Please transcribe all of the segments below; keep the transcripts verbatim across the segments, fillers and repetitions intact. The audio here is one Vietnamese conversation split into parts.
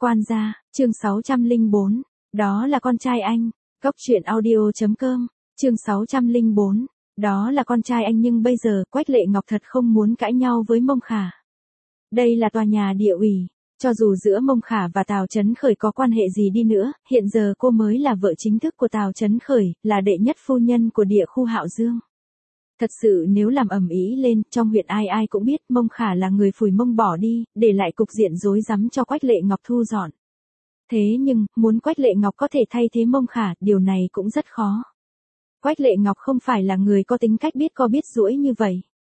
Quan gia, chương sáu trăm lẻ bốn. Đó là con trai anh. Cốc truyện audio chấm com, chương sáu trăm lẻ bốn. Đó là con trai anh nhưng bây giờ Quách Lệ Ngọc thật không muốn cãi nhau với Mông Khả. Đây là tòa nhà địa ủy. Cho dù giữa Mông Khả và Tào Chấn Khởi có quan hệ gì đi nữa, hiện giờ cô mới là vợ chính thức của Tào Chấn Khởi, là đệ nhất phu nhân của địa khu Hạo Dương. Thật sự nếu làm ầm ĩ lên, trong huyện ai ai cũng biết Mông Khả là người phủi mông bỏ đi, để lại cục diện rối rắm cho Quách Lệ Ngọc thu dọn. Thế nhưng, muốn Quách Lệ Ngọc có thể thay thế Mông Khả, điều này cũng rất khó. Quách Lệ Ngọc không phải là người có tính cách biết co biết duỗi như vậy.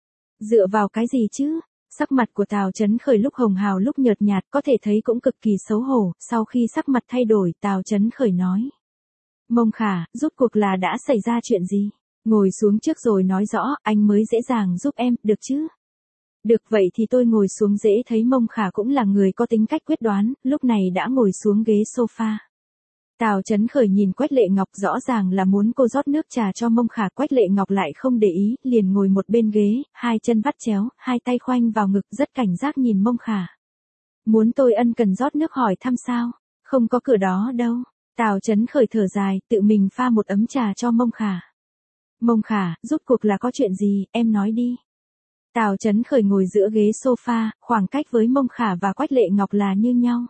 Dựa vào cái gì chứ? Sắc mặt của Tào Chấn Khởi lúc hồng hào lúc nhợt nhạt có thể thấy cũng cực kỳ xấu hổ, sau khi sắc mặt thay đổi Tào Chấn Khởi nói. Mông Khả, rốt cuộc là đã xảy ra chuyện gì? Ngồi xuống trước rồi nói rõ, anh mới dễ dàng giúp em, được chứ? Được vậy thì tôi ngồi xuống dễ thấy Mông Khả cũng là người có tính cách quyết đoán, lúc này đã ngồi xuống ghế sofa. Tào Chấn Khởi nhìn Quách Lệ Ngọc rõ ràng là muốn cô rót nước trà cho Mông Khả. Quách Lệ Ngọc lại không để ý, liền ngồi một bên ghế, hai chân vắt chéo, hai tay khoanh vào ngực rất cảnh giác nhìn Mông Khả. Muốn tôi ân cần rót nước hỏi thăm sao? Không có cửa đó đâu. Tào Chấn Khởi thở dài, tự mình pha một ấm trà cho Mông Khả. Mông Khả, rốt cuộc là có chuyện gì, em nói đi. Tào Chấn Khởi ngồi giữa ghế sofa, khoảng cách với Mông Khả và Quách Lệ Ngọc là như nhau.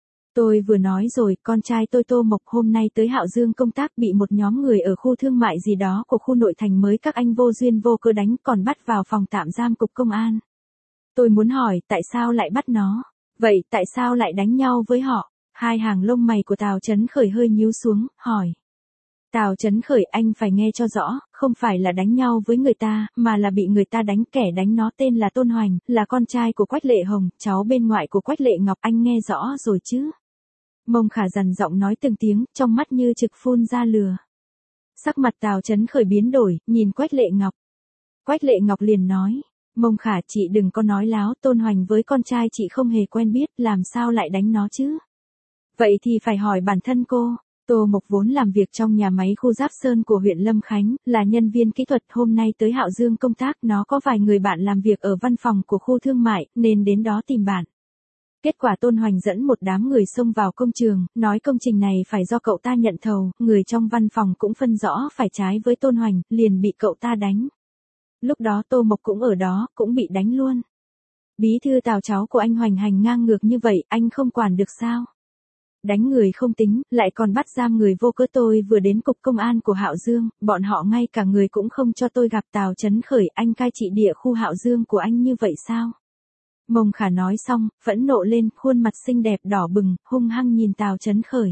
Tôi vừa nói rồi, con trai tôi Tô Mộc hôm nay tới Hạo Dương công tác bị một nhóm người ở khu thương mại gì đó của khu nội thành mới các anh vô duyên vô cớ đánh còn bắt vào phòng tạm giam cục công an. Tôi muốn hỏi tại sao lại bắt nó? Vậy tại sao lại đánh nhau với họ? Hai hàng lông mày của Tào Chấn Khởi hơi nhíu xuống, hỏi. Tào Chấn Khởi anh phải nghe cho rõ, không phải là đánh nhau với người ta, mà là bị người ta đánh. Kẻ đánh nó tên là Tôn Hoành, là con trai của Quách Lệ Hồng, cháu bên ngoại của Quách Lệ Ngọc, anh nghe rõ rồi chứ? Mông Khả dằn giọng nói từng tiếng, trong mắt như trực phun ra lửa. Sắc mặt Tào Chấn Khởi biến đổi, nhìn Quách Lệ Ngọc. Quách Lệ Ngọc liền nói, Mông Khả chị đừng có nói láo, Tôn Hoành với con trai chị không hề quen biết, làm sao lại đánh nó chứ? Vậy thì phải hỏi bản thân cô. Tô Mộc vốn làm việc trong nhà máy khu Giáp Sơn của huyện Lâm Khánh, là nhân viên kỹ thuật, hôm nay tới Hạo Dương công tác, nó có vài người bạn làm việc ở văn phòng của khu thương mại, nên đến đó tìm bạn. Kết quả Tôn Hoành dẫn một đám người xông vào công trường, nói công trình này phải do cậu ta nhận thầu, người trong văn phòng cũng phân rõ phải trái với Tôn Hoành, liền bị cậu ta đánh. Lúc đó Tô Mộc cũng ở đó, cũng bị đánh luôn. Bí thư Tào cháu của anh hoành hành ngang ngược như vậy, anh không quản được sao? Đánh người không tính, lại còn bắt giam người vô cớ. Tôi vừa đến cục công an của Hạo Dương, bọn họ ngay cả người cũng không cho tôi gặp. Tào Chấn Khởi, anh cai trị địa khu Hạo Dương của anh như vậy sao? Mông Khả nói xong, phẫn nộ lên, khuôn mặt xinh đẹp đỏ bừng, hung hăng nhìn Tào Chấn Khởi.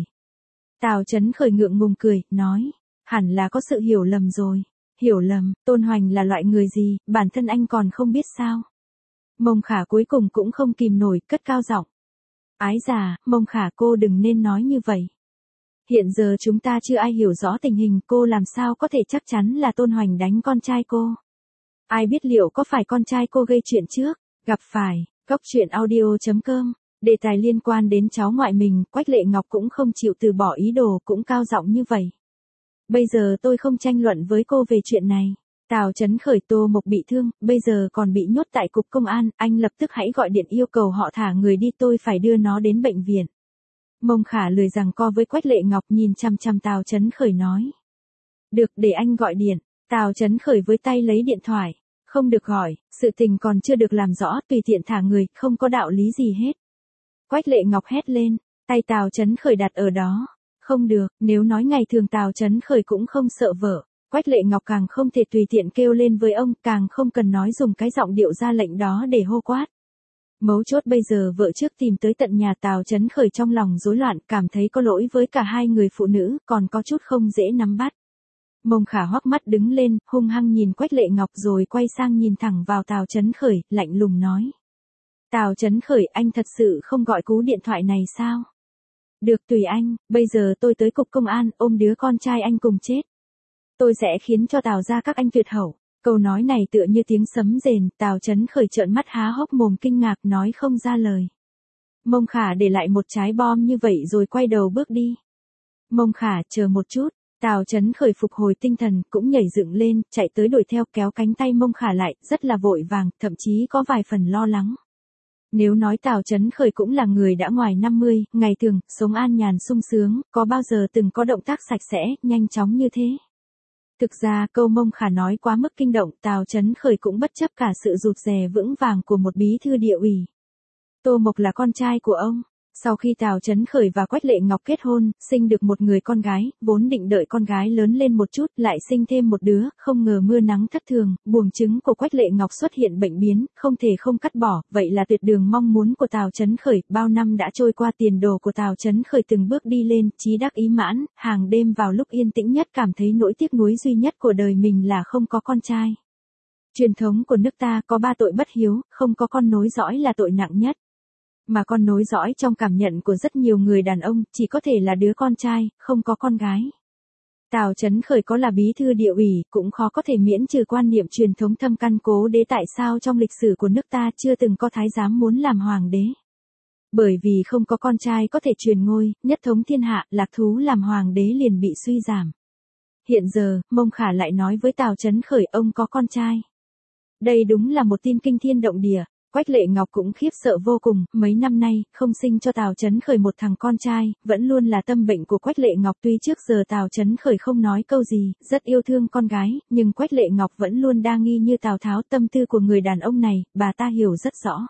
Tào Chấn Khởi ngượng ngùng cười, nói, hẳn là có sự hiểu lầm rồi. Hiểu lầm, Tôn Hoành là loại người gì, bản thân anh còn không biết sao? Mông Khả cuối cùng cũng không kìm nổi, cất cao giọng. Ái già, Mông Khả cô đừng nên nói như vậy. Hiện giờ chúng ta chưa ai hiểu rõ tình hình, cô làm sao có thể chắc chắn là Tôn Hoành đánh con trai cô. Ai biết liệu có phải con trai cô gây chuyện trước? Gặp phải, cốc truyện audio chấm com, đề tài liên quan đến cháu ngoại mình, Quách Lệ Ngọc cũng không chịu từ bỏ ý đồ, cũng cao giọng như vậy. Bây giờ tôi không tranh luận với cô về chuyện này. Tào Chấn Khởi, Tô Mộc bị thương, bây giờ còn bị nhốt tại cục công an, anh lập tức hãy gọi điện yêu cầu họ thả người đi, tôi phải đưa nó đến bệnh viện. Mông Khả lười giằng co với Quách Lệ Ngọc, nhìn chằm chằm Tào Chấn Khởi nói. Được, để anh gọi điện. Tào Chấn Khởi với tay lấy điện thoại. Không được gọi, sự tình còn chưa được làm rõ, tùy tiện thả người, không có đạo lý gì hết. Quách Lệ Ngọc hét lên, tay Tào Chấn Khởi đặt ở đó. Không được, nếu nói ngày thường Tào Chấn Khởi cũng không sợ vợ. Quách Lệ Ngọc càng không thể tùy tiện kêu lên với ông, càng không cần nói dùng cái giọng điệu ra lệnh đó để hô quát. Mấu chốt bây giờ vợ trước tìm tới tận nhà. Tào Chấn Khởi trong lòng rối loạn, cảm thấy có lỗi với cả hai người phụ nữ, còn có chút không dễ nắm bắt. Mông Khả hoắc mắt đứng lên, hung hăng nhìn Quách Lệ Ngọc rồi quay sang nhìn thẳng vào Tào Chấn Khởi, lạnh lùng nói. Tào Chấn Khởi, anh thật sự không gọi cú điện thoại này sao? Được, tùy anh, bây giờ tôi tới cục công an, ôm đứa con trai anh cùng chết. Tôi sẽ khiến cho Tào gia các anh tuyệt hậu. Câu nói này tựa như tiếng sấm rền, Tào Chấn Khởi trợn mắt há hốc mồm kinh ngạc, nói không ra lời. Mông Khả để lại một trái bom như vậy rồi quay đầu bước đi. Mông Khả, chờ một chút. Tào Chấn Khởi phục hồi tinh thần, cũng nhảy dựng lên, chạy tới đuổi theo, kéo cánh tay Mông Khả lại, rất là vội vàng, thậm chí có vài phần lo lắng. Nếu nói Tào Chấn Khởi cũng là người đã ngoài năm mươi, ngày thường, sống an nhàn sung sướng, có bao giờ từng có động tác sạch sẽ, nhanh chóng như thế. Thực ra, câu Mông Khả nói quá mức kinh động, Tào Chấn Khởi cũng bất chấp cả sự rụt rè vững vàng của một bí thư địa ủy. Tô Mộc là con trai của ông. Sau khi Tào Chấn Khởi và Quách Lệ Ngọc kết hôn, sinh được một người con gái, vốn định đợi con gái lớn lên một chút, lại sinh thêm một đứa, không ngờ mưa nắng thất thường, buồng trứng của Quách Lệ Ngọc xuất hiện bệnh biến, không thể không cắt bỏ, vậy là tuyệt đường mong muốn của Tào Chấn Khởi, bao năm đã trôi qua tiền đồ của Tào Chấn Khởi từng bước đi lên, chí đắc ý mãn, hàng đêm vào lúc yên tĩnh nhất cảm thấy nỗi tiếc nuối duy nhất của đời mình là không có con trai. Truyền thống của nước ta có ba tội bất hiếu, không có con nối dõi là tội nặng nhất. Mà con nối dõi trong cảm nhận của rất nhiều người đàn ông, chỉ có thể là đứa con trai, không có con gái. Tào Chấn Khởi có là bí thư địa ủy, cũng khó có thể miễn trừ quan niệm truyền thống thâm căn cố đế tại sao trong lịch sử của nước ta chưa từng có thái giám muốn làm hoàng đế. Bởi vì không có con trai có thể truyền ngôi, nhất thống thiên hạ, lạc thú làm hoàng đế liền bị suy giảm. Hiện giờ, Mông Khả lại nói với Tào Chấn Khởi ông có con trai. Đây đúng là một tin kinh thiên động địa. Quách Lệ Ngọc cũng khiếp sợ vô cùng, mấy năm nay, không sinh cho Tào Chấn Khởi một thằng con trai, vẫn luôn là tâm bệnh của Quách Lệ Ngọc. Tuy trước giờ Tào Chấn Khởi không nói câu gì, rất yêu thương con gái, nhưng Quách Lệ Ngọc vẫn luôn đa nghi như Tào Tháo. Tâm tư của người đàn ông này, bà ta hiểu rất rõ.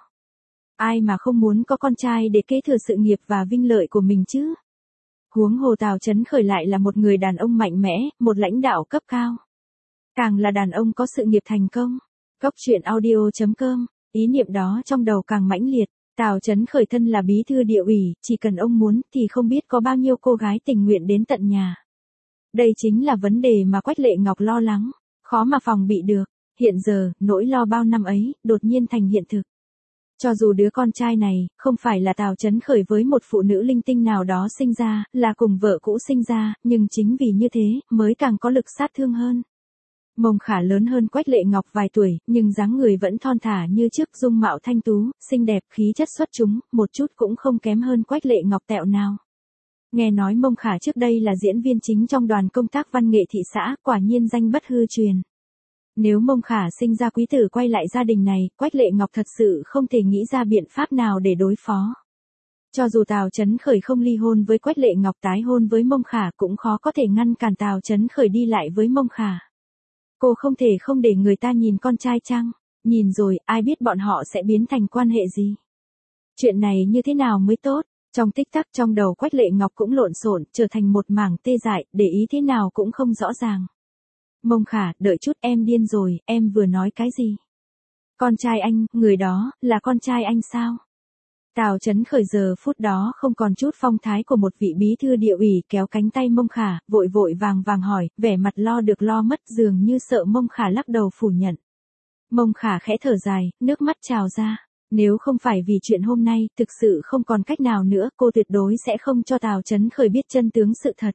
Ai mà không muốn có con trai để kế thừa sự nghiệp và vinh lợi của mình chứ? Huống hồ Tào Chấn Khởi lại là một người đàn ông mạnh mẽ, một lãnh đạo cấp cao. Càng là đàn ông có sự nghiệp thành công. Cốc truyện audio chấm com. Ý niệm đó trong đầu càng mãnh liệt, Tào Chấn Khởi thân là bí thư địa ủy, chỉ cần ông muốn thì không biết có bao nhiêu cô gái tình nguyện đến tận nhà. Đây chính là vấn đề mà Quách Lệ Ngọc lo lắng, khó mà phòng bị được. Hiện giờ, nỗi lo bao năm ấy, đột nhiên thành hiện thực. Cho dù đứa con trai này, không phải là Tào Chấn Khởi với một phụ nữ linh tinh nào đó sinh ra, là cùng vợ cũ sinh ra, nhưng chính vì như thế, mới càng có lực sát thương hơn. Mông Khả lớn hơn Quách Lệ Ngọc vài tuổi, nhưng dáng người vẫn thon thả như trước, dung mạo thanh tú, xinh đẹp, khí chất xuất chúng, một chút cũng không kém hơn Quách Lệ Ngọc tẹo nào. Nghe nói Mông Khả trước đây là diễn viên chính trong đoàn công tác văn nghệ thị xã, quả nhiên danh bất hư truyền. Nếu Mông Khả sinh ra quý tử quay lại gia đình này, Quách Lệ Ngọc thật sự không thể nghĩ ra biện pháp nào để đối phó. Cho dù Tào Chấn Khởi không ly hôn với Quách Lệ Ngọc, tái hôn với Mông Khả cũng khó có thể ngăn cản Tào Chấn Khởi đi lại với Mông Khả. Cô không thể không để người ta nhìn con trai chăng? Nhìn rồi, ai biết bọn họ sẽ biến thành quan hệ gì? Chuyện này như thế nào mới tốt? Trong tích tắc trong đầu Quách Lệ Ngọc cũng lộn xộn, trở thành một mảng tê dại, để ý thế nào cũng không rõ ràng. Mông Khả, đợi chút, em điên rồi, em vừa nói cái gì? Con trai anh, người đó, là con trai anh sao? Tào Chấn Khởi giờ phút đó không còn chút phong thái của một vị bí thư địa ủy, kéo cánh tay Mông Khả, vội vội vàng vàng hỏi, vẻ mặt lo được lo mất, dường như sợ Mông Khả lắc đầu phủ nhận. Mông Khả khẽ thở dài, nước mắt trào ra. Nếu không phải vì chuyện hôm nay, thực sự không còn cách nào nữa, cô tuyệt đối sẽ không cho Tào Chấn Khởi biết chân tướng sự thật.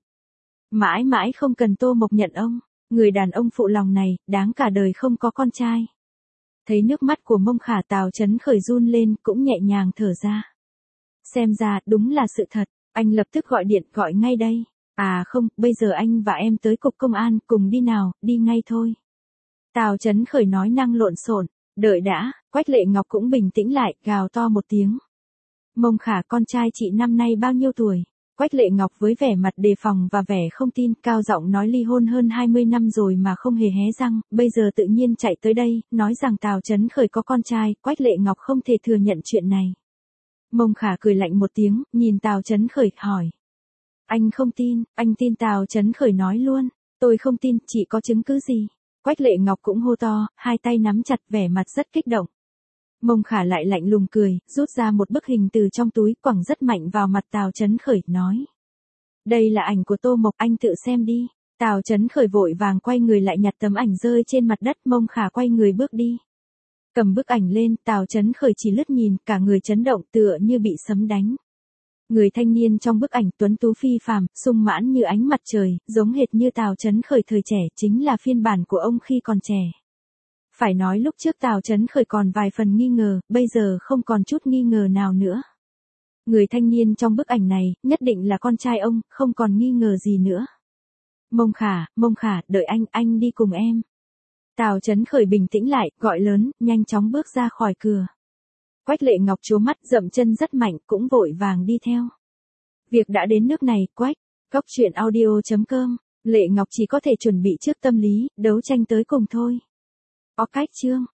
Mãi mãi không cần Tô Mộc nhận ông, người đàn ông phụ lòng này, đáng cả đời không có con trai. Thấy nước mắt của Mông Khả, Tào Chấn Khởi run lên, cũng nhẹ nhàng thở ra. Xem ra, đúng là sự thật, anh lập tức gọi điện, gọi ngay đây. À không, bây giờ anh và em tới cục công an, cùng đi nào, đi ngay thôi. Tào Chấn Khởi nói năng lộn xộn, đợi đã, Quách Lệ Ngọc cũng bình tĩnh lại, gào to một tiếng. Mông Khả, con trai chị năm nay bao nhiêu tuổi? Quách Lệ Ngọc với vẻ mặt đề phòng và vẻ không tin, cao giọng nói ly hôn hơn hai mươi năm rồi mà không hề hé răng, bây giờ tự nhiên chạy tới đây, nói rằng Tào Chấn Khởi có con trai, Quách Lệ Ngọc không thể thừa nhận chuyện này. Mông Khả cười lạnh một tiếng, nhìn Tào Chấn Khởi, hỏi. Anh không tin, anh tin? Tào Chấn Khởi nói luôn, tôi không tin, chị có chứng cứ gì? Quách Lệ Ngọc cũng hô to, hai tay nắm chặt, vẻ mặt rất kích động. Mông Khả lại lạnh lùng cười, rút ra một bức hình từ trong túi, quẳng rất mạnh vào mặt Tào Chấn Khởi, nói. Đây là ảnh của Tô Mộc, anh tự xem đi. Tào Chấn Khởi vội vàng quay người lại nhặt tấm ảnh rơi trên mặt đất, Mông Khả quay người bước đi. Cầm bức ảnh lên, Tào Chấn Khởi chỉ lướt nhìn, cả người chấn động tựa như bị sấm đánh. Người thanh niên trong bức ảnh tuấn tú phi phàm, sung mãn như ánh mặt trời, giống hệt như Tào Chấn Khởi thời trẻ, chính là phiên bản của ông khi còn trẻ. Phải nói lúc trước Tào Chấn Khởi còn vài phần nghi ngờ, bây giờ không còn chút nghi ngờ nào nữa. Người thanh niên trong bức ảnh này, nhất định là con trai ông, không còn nghi ngờ gì nữa. Mông Khả, Mông Khả, đợi anh, anh đi cùng em. Tào Chấn Khởi bình tĩnh lại, gọi lớn, nhanh chóng bước ra khỏi cửa. Quách Lệ Ngọc trố mắt dậm chân rất mạnh cũng vội vàng đi theo. Việc đã đến nước này, Quách. Cốc truyện audio chấm com. Lệ Ngọc chỉ có thể chuẩn bị trước tâm lý, đấu tranh tới cùng thôi. Có cách chương.